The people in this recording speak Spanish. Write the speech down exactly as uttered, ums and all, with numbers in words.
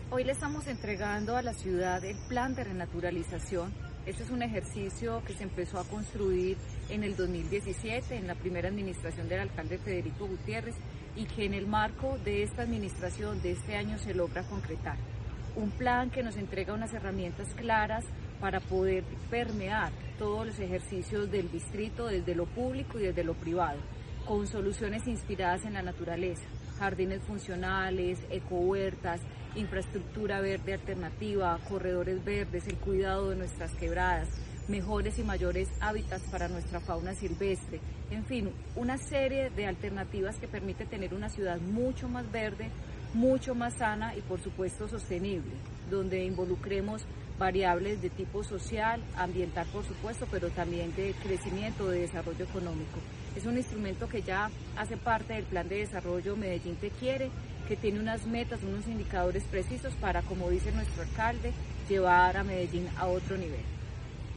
Hoy le estamos entregando a la ciudad el plan de renaturalización. Este es un ejercicio que se empezó a construir en el dos mil diecisiete, en la primera administración del alcalde Federico Gutiérrez, y que en el marco de esta administración de este año se logra concretar. Un plan que nos entrega unas herramientas claras para poder permear todos los ejercicios del distrito desde lo público y desde lo privado, con soluciones inspiradas en la naturaleza, jardines funcionales, ecohuertas, infraestructura verde alternativa, corredores verdes, el cuidado de nuestras quebradas, mejores y mayores hábitats para nuestra fauna silvestre, en fin, una serie de alternativas que permite tener una ciudad mucho más verde, mucho más sana y por supuesto sostenible, donde involucremos variables de tipo social, ambiental por supuesto, pero también de crecimiento, de desarrollo económico. Es un instrumento que ya hace parte del Plan de Desarrollo Medellín Te Quiere, que tiene unas metas, unos indicadores precisos para, como dice nuestro alcalde, llevar a Medellín a otro nivel.